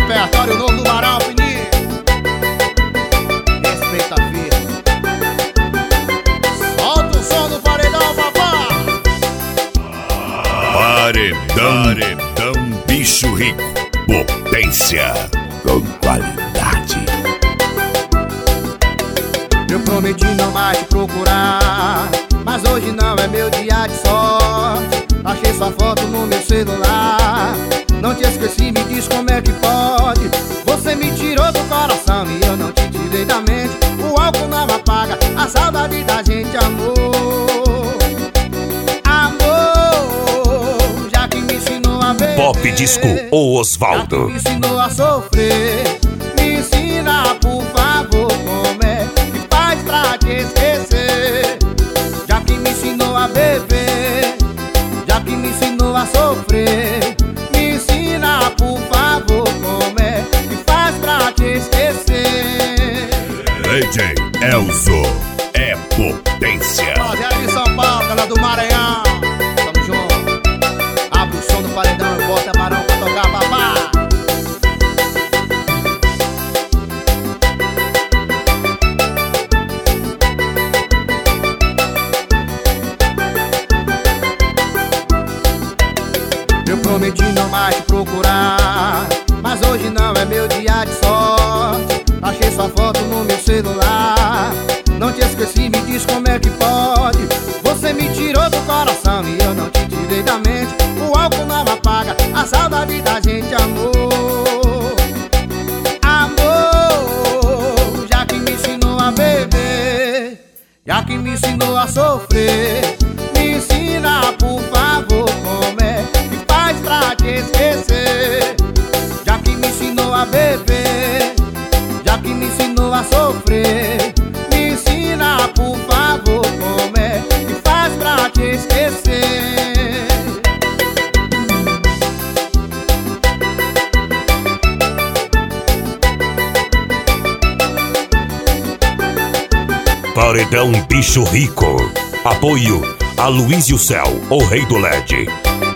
repertório novo do Barão Fininho. Respeita a vida. Solta o som do paredão, papá. Paredão Bicho Rico. Potência com qualidade. Eu prometi não mais te procurar, mas hoje não é meu dia de sorte. Achei sua foto no meu celular. Não te esqueci, me diz como é que pode. Você me tirou do coração e eu não te tirei da mente. O álcool não apaga a saudade da gente, amor. Amor, já que me ensinou a beber, Pop Disco ou Osvaldo. já que me ensinou a sofrer, me ensina por favor como é que faz pra te esquecer. Já que me ensinou a beber, já que me ensinou a sofrer, me ensina por favor como é que faz pra te esquecer. DJ Elzo é potência. Rapaziada de São Paulo, galera do Maranhão, tamo junto. Abre o som do paredão e bota Barão pra tocar, papá. Eu prometi não mais te procurar, mas hoje não é meu dia de sorte. Achei sua foto no meu celular. Não te esqueci, me diz como é que pode. Você me tirou do coração e eu não te tirei da mente. O álcool não apaga a saudade da gente, amor. Amor, já que me ensinou a beber, já que me ensinou a sofrer, me ensina por favor como é que faz pra te esquecer. Já que me ensinou a beber, já que me ensinou a sofrer, me ensina por favor como é que faz pra te esquecer. Paredão Bicho Rico. Apoio a Luiz e o Céu, o rei do LED.